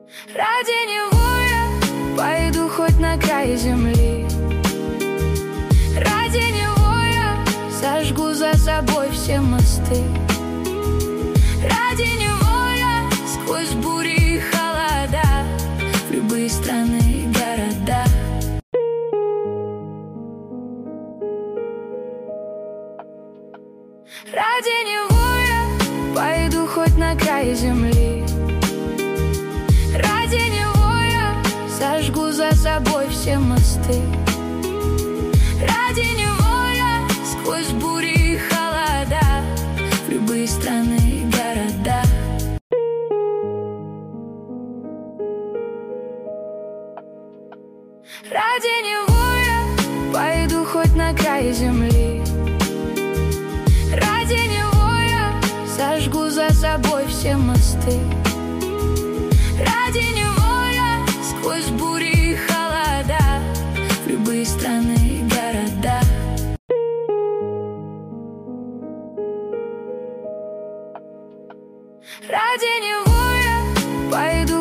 Ради него я пойду хоть на край земли. Ради него я сожгу за собой все мосты. Ради него я сквозь бури и холода в любые страны и города. Ради него я пойду хоть на край земли. Ради него я сожгу за собой все мосты. Ради него я сквозь бури и холода в любые страны и города. Ради него я пойду хоть на край земли. Ради него я сожгу за собой все мосты. Ради него я сквозь бури и холода в любые страны и города. Ради него